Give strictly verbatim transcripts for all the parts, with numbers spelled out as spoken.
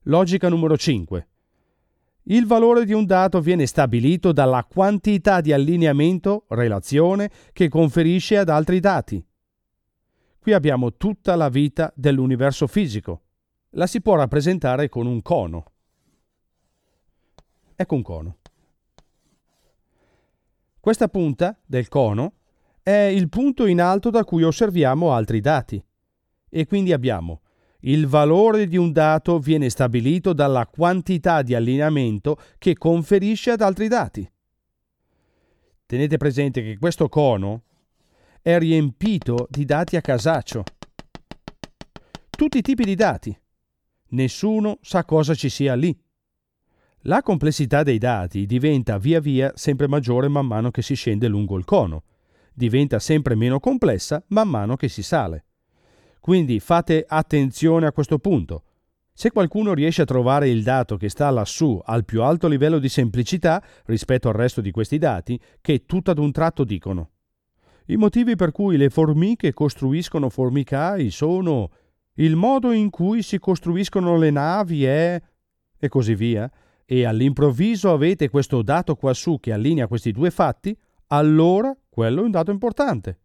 Logica numero cinque. Il valore di un dato viene stabilito dalla quantità di allineamento, relazione, che conferisce ad altri dati. Qui abbiamo tutta la vita dell'universo fisico. La si può rappresentare con un cono. Ecco un cono. Questa punta del cono è il punto in alto da cui osserviamo altri dati. E quindi abbiamo il valore di un dato viene stabilito dalla quantità di allineamento che conferisce ad altri dati. Tenete presente che questo cono è riempito di dati a casaccio. Tutti i tipi di dati. Nessuno sa cosa ci sia lì. La complessità dei dati diventa via via sempre maggiore man mano che si scende lungo il cono. Diventa sempre meno complessa man mano che si sale. Quindi fate attenzione a questo punto. Se qualcuno riesce a trovare il dato che sta lassù al più alto livello di semplicità rispetto al resto di questi dati, che tutto ad un tratto dicono: i motivi per cui le formiche costruiscono formicai sono, il modo in cui si costruiscono le navi è, e così via, e all'improvviso avete questo dato quassù che allinea questi due fatti, allora quello è un dato importante.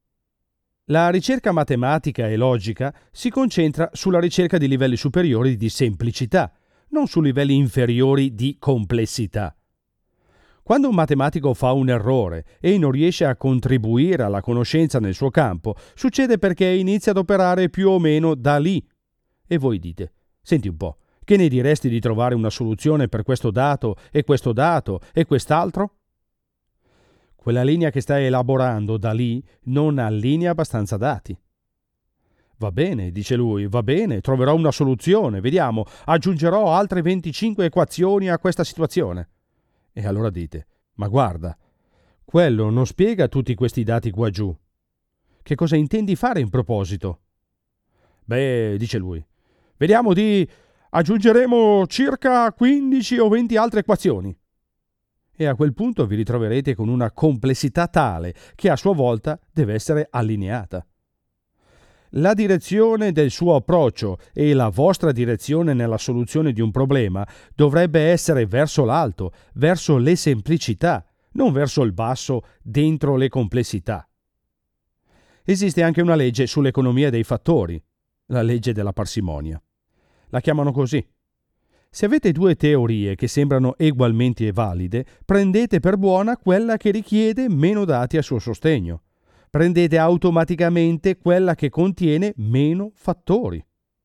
La ricerca matematica e logica si concentra sulla ricerca di livelli superiori di semplicità, non su livelli inferiori di complessità. Quando un matematico fa un errore e non riesce a contribuire alla conoscenza nel suo campo, succede perché inizia ad operare più o meno da lì. E voi dite: senti un po', che ne diresti di trovare una soluzione per questo dato e questo dato e quest'altro? Quella linea che stai elaborando da lì non allinea abbastanza dati. Va bene, dice lui, va bene, troverò una soluzione, vediamo, aggiungerò altre venticinque equazioni a questa situazione. E allora dite: ma guarda, quello non spiega tutti questi dati qua giù. Che cosa intendi fare in proposito? Beh, dice lui, vediamo di aggiungeremo circa quindici o venti altre equazioni. E a quel punto vi ritroverete con una complessità tale che a sua volta deve essere allineata. La direzione del suo approccio e la vostra direzione nella soluzione di un problema dovrebbe essere verso l'alto, verso le semplicità, non verso il basso, dentro le complessità. Esiste anche una legge sull'economia dei fattori, la legge della parsimonia. La chiamano così. Se avete due teorie che sembrano egualmente valide, prendete per buona quella che richiede meno dati a suo sostegno. Prendete automaticamente quella che contiene meno fattori.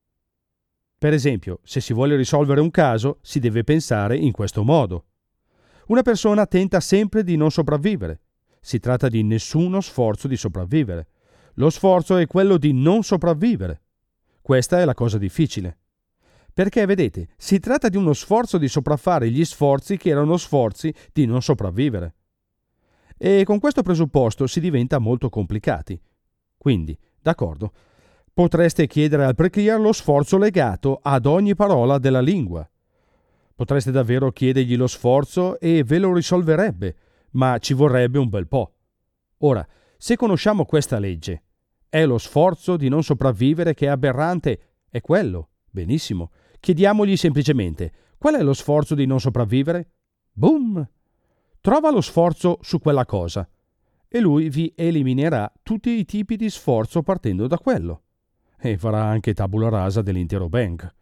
Per esempio, se si vuole risolvere un caso, si deve pensare in questo modo. Una persona tenta sempre di non sopravvivere. Si tratta di nessuno sforzo di sopravvivere. Lo sforzo è quello di non sopravvivere. Questa è la cosa difficile. Perché, vedete, si tratta di uno sforzo di sopraffare gli sforzi che erano sforzi di non sopravvivere. E con questo presupposto si diventa molto complicati. Quindi, d'accordo, potreste chiedere al preclear lo sforzo legato ad ogni parola della lingua. Potreste davvero chiedergli lo sforzo e ve lo risolverebbe, ma ci vorrebbe un bel po'. Ora, se conosciamo questa legge, è lo sforzo di non sopravvivere che è aberrante, è quello, benissimo. Chiediamogli semplicemente: qual è lo sforzo di non sopravvivere? Boom! Trova lo sforzo su quella cosa e lui vi eliminerà tutti i tipi di sforzo partendo da quello e farà anche tabula rasa dell'intero bank.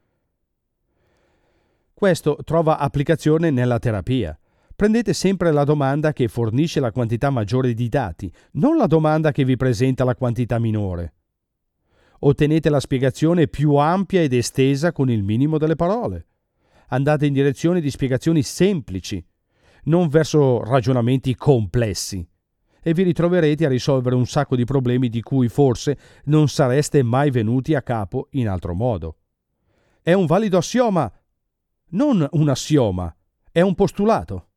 Questo trova applicazione nella terapia. Prendete sempre la domanda che fornisce la quantità maggiore di dati, non la domanda che vi presenta la quantità minore. Ottenete la spiegazione più ampia ed estesa con il minimo delle parole. Andate in direzione di spiegazioni semplici, non verso ragionamenti complessi, e vi ritroverete a risolvere un sacco di problemi di cui forse non sareste mai venuti a capo in altro modo. È un valido assioma, non un assioma, è un postulato.